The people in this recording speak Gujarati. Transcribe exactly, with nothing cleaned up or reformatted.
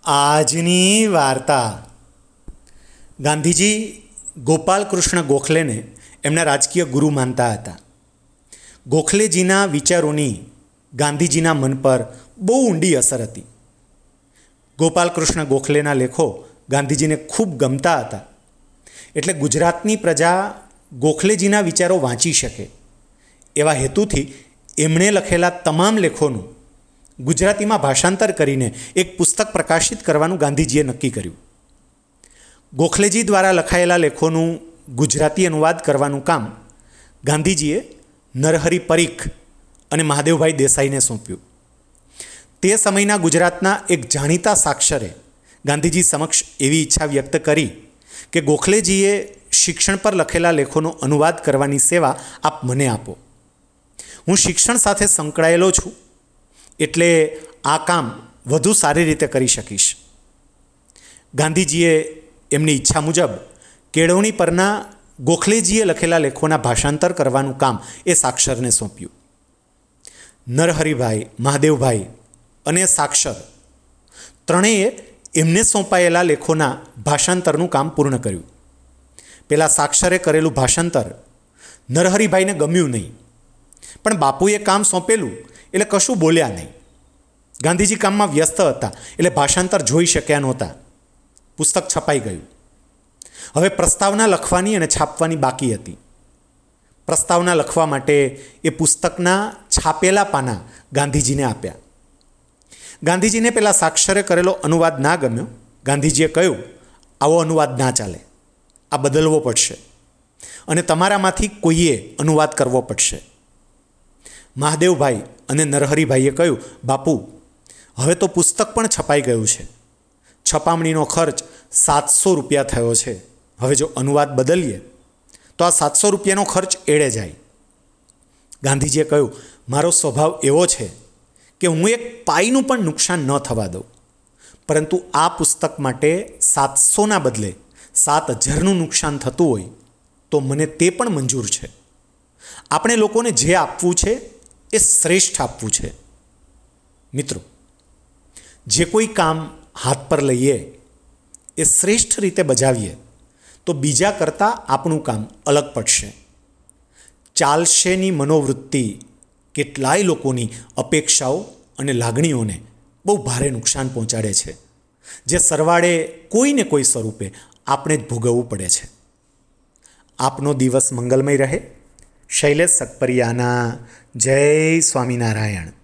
આજની વાર્તા. ગાંધીજી ગોપાલકૃષ્ણ ગોખલેને એમના રાજકીય ગુરુ માનતા હતા. ગોખલેજીના વિચારોની ગાંધીજીના મન પર બહુ ઊંડી અસર હતી. ગોપાલકૃષ્ણ ગોખલેના લેખો ગાંધીજીને ખૂબ ગમતા હતા. એટલે ગુજરાતની પ્રજા ગોખલેજીના વિચારો વાંચી શકે એવા હેતુથી એમણે લખેલા તમામ લેખોનું ગુજરાતીમાં ભાષાંતર કરીને એક પુસ્તક પ્રકાશિત કરવાનું ગાંધીજીએ નક્કી કર્યું. ગોખલેજી દ્વારા લખાયેલા લેખોનું ગુજરાતી અનુવાદ કરવાનું કામ ગાંધીજીએ નરહરી પરીખ અને મહાદેવભાઈ દેસાઈને સોંપ્યું. તે સમયના ગુજરાતના એક જાણીતા સાક્ષરે ગાંધીજી સમક્ષ એવી ઈચ્છા વ્યક્ત કરી કે ગોખલેજીએ શિક્ષણ પર લખેલા લેખોનો અનુવાદ કરવાની સેવા આપ મને આપો. હું શિક્ષણ સાથે સંકળાયેલો છું એટલે આ કામ વધુ સારી રીતે કરી શકીશ. ગાંધીજીએ એમની ઈચ્છા મુજબ કેળવણી પરના ગોખલેજીએ લખેલા લેખોના ભાષાંતર કરવાનું કામ એ સાક્ષરને સોંપ્યું. નરહરિભાઈ, મહાદેવભાઈ અને સાક્ષર ત્રણેય એમને સોંપાયેલા લેખોના ભાષાંતરનું કામ પૂર્ણ કર્યું. પેલા સાક્ષરે કરેલું ભાષાંતર નરહરિભાઈને ગમ્યું નહીં, પણ બાપુએ કામ સોંપેલું એટલે કશું બોલ્યા નહીં. ગાંધીજી કામમાં વ્યસ્ત હતા એટલે ભાષાંતર જોઈ શક્યા નહોતા. પુસ્તક છપાઈ ગયું. હવે પ્રસ્તાવના લખવાની અને છાપવાની બાકી હતી. પ્રસ્તાવના લખવા માટે એ પુસ્તકના છાપેલા પાના ગાંધીજીને આપ્યા. ગાંધીજીને પેલા સાક્ષરે કરેલો અનુવાદ ના ગમ્યો. ગાંધીજીએ કહ્યું, આવો અનુવાદ ના ચાલે, આ બદલવો પડશે અને તમારામાંથી કોઈએ અનુવાદ કરવો પડશે. મહાદેવભાઈ અને નરહરિભાઈએ કહ્યું, બાપુ, હવે તો પુસ્તક પણ છપાઈ ગયું છે. છપામણીનો ખર્ચ સાતસો રૂપિયા થયો છે. હવે જો અનુવાદ બદલીએ તો આ સાતસો રૂપિયાનો ખર્ચ એળે જાય. ગાંધીજીએ કહ્યું, મારો સ્વભાવ એવો છે કે હું એક પાઈનું પણ નુકસાન ન થવા દઉં, પરંતુ આ પુસ્તક માટે સાતસોના બદલે સાત હજારનું નુકસાન થતું હોય તો મને તે પણ મંજૂર છે. આપણે લોકોને જે આપવું છે એ શ્રેષ્ઠ આપવું છે. મિત્રો, જે કોઈ કામ હાથ પર લઈએ એ શ્રેષ્ઠ રીતે બજાવીએ તો બીજા કરતાં આપણું કામ અલગ પડશે. ચાલશેની મનોવૃત્તિ કેટલાય લોકોની અપેક્ષાઓ અને લાગણીઓને બહુ ભારે નુકસાન પહોંચાડે છે, જે સરવાળે કોઈને કોઈ સ્વરૂપે આપણે જ ભોગવવું પડે છે. આપનો દિવસ મંગલમય રહે. શૈલેષ સકપરિયાના જય સ્વામિનારાયણ.